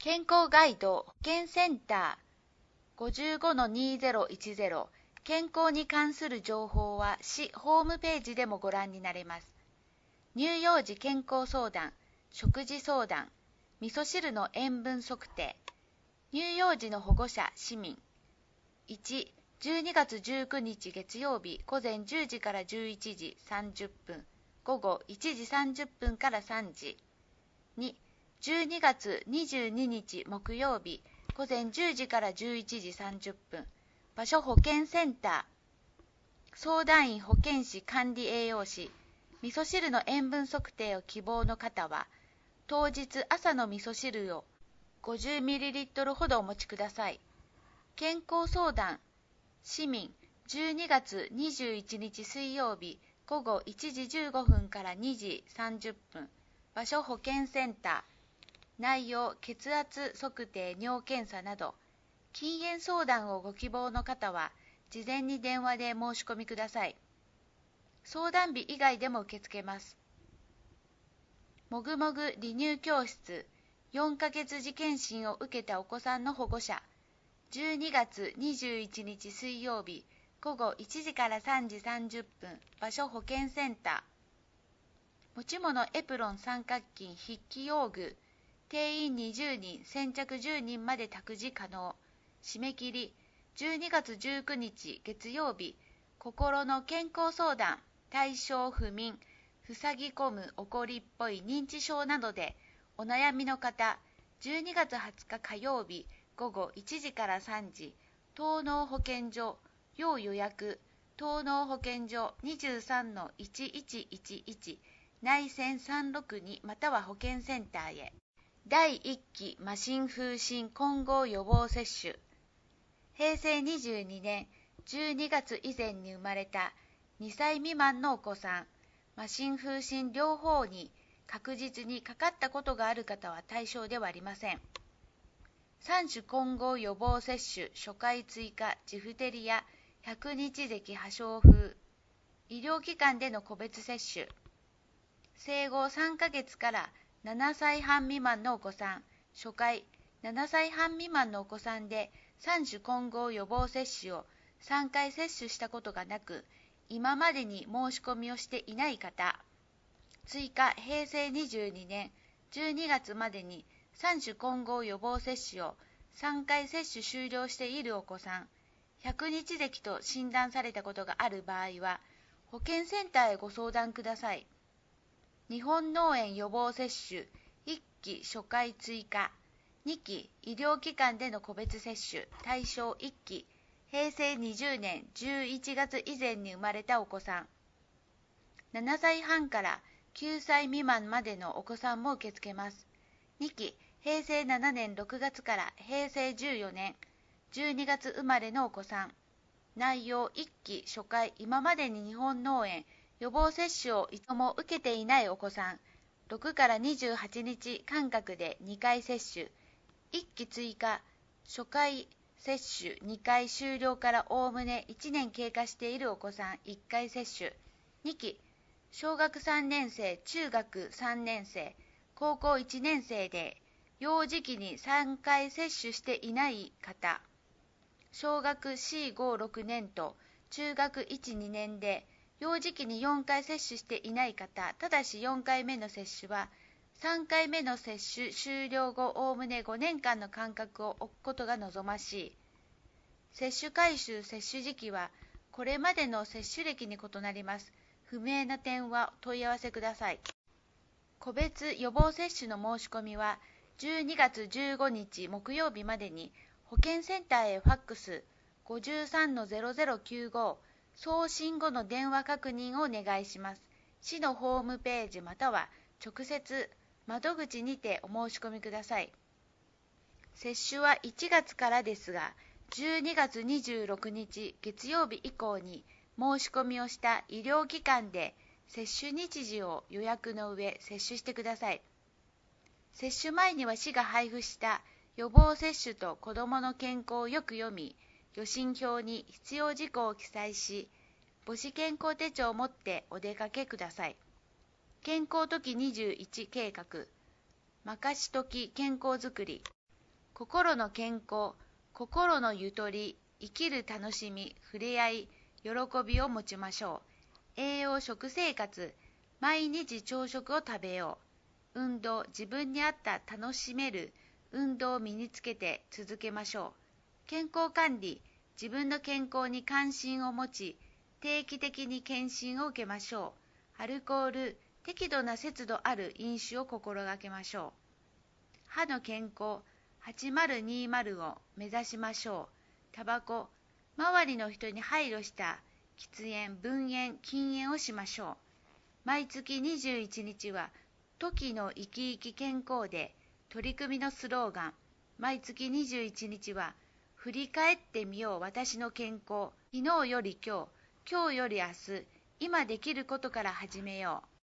健康ガイド保健センター 55-2010 健康に関する情報は市ホームページでもご覧になれます。乳幼児健康相談、食事相談、味噌汁の塩分測定、乳幼児の保護者市民。1、12月19日月曜日午前10時から11時30分、午後1時30分から3時。2、12月22日木曜日午前10時から11時30分、場所保健センター、相談員保健師管理栄養士、味噌汁の塩分測定を希望の方は、当日朝の味噌汁を 50ml ほどお持ちください。健康相談、市民、12月21日水曜日午後1時15分から2時30分、場所保健センター、内容、血圧測定、尿検査など、禁煙相談をご希望の方は、事前に電話で申し込みください。相談日以外でも受け付けます。もぐもぐ離乳教室、4ヶ月時検診を受けたお子さんの保護者、12月21日水曜日、午後1時から3時30分、場所保健センター、持ち物エプロン三角巾筆記用具、定員20人、先着10人まで託児可能。締め切り、12月19日月曜日、心の健康相談、対象不眠、塞ぎ込む、怒りっぽい認知症などでお悩みの方、12月20日火曜日、午後1時から3時、東農保健所、要予約、東農保健所 23-1111、内線362または保健センターへ。第1期麻疹風疹混合予防接種。平成22年12月以前に生まれた2歳未満のお子さん、麻疹風疹両方に確実にかかったことがある方は対象ではありません。3種混合予防接種初回追加ジフテリア100日咳破傷風。医療機関での個別接種。生後3ヶ月から7歳半未満のお子さん、初回、7歳半未満のお子さんで3種混合予防接種を3回接種したことがなく、今までに申し込みをしていない方、追加平成22年12月までに3種混合予防接種を3回接種終了しているお子さん、100日咳と診断されたことがある場合は、保健センターへご相談ください。日本脳炎予防接種1期初回追加、2期医療機関での個別接種対象1期、平成20年11月以前に生まれたお子さん、7歳半から9歳未満までのお子さんも受け付けます。2期平成7年6月から平成14年12月生まれのお子さん、内容1期初回今までに日本脳炎予防接種を一度も受けていないお子さん、6から28日間隔で2回接種、1期追加、初回接種2回終了からおおむね1年経過しているお子さん1回接種、2期、小学3年生、中学3年生、高校1年生で、幼児期に3回接種していない方、小学4、5、6年と中学1、2年で、幼児期に4回接種していない方、ただし4回目の接種は、3回目の接種終了後おおむね5年間の間隔を置くことが望ましい。接種回収・接種時期は、これまでの接種歴に異なります。不明な点は問い合わせください。個別予防接種の申し込みは、12月15日木曜日までに、保健センターへファックス 53-0095、送信後の電話確認をお願いします。市のホームページまたは直接窓口にてお申し込みください。接種は1月からですが、12月26日月曜日以降に申し込みをした医療機関で接種日時を予約の上接種してください。接種前には市が配布した予防接種と子どもの健康をよく読み、予診票に必要事項を記載し、母子健康手帳を持ってお出かけください。健康時21計画、まかし時健康づくり。 心の健康、心のゆとり、生きる楽しみ、触れ合い、喜びを持ちましょう。栄養食生活、毎日朝食を食べよう。運動、自分に合った楽しめる運動を身につけて続けましょう。健康管理、自分の健康に関心を持ち、定期的に検診を受けましょう。アルコール、適度な節度ある飲酒を心がけましょう。歯の健康、8020を目指しましょう。タバコ、周りの人に配慮した喫煙、分煙、禁煙をしましょう。毎月21日は、時の生き生き健康で取り組みのスローガン。毎月21日は、振り返ってみよう私の健康。昨日より今日、今日より明日、今できることから始めよう。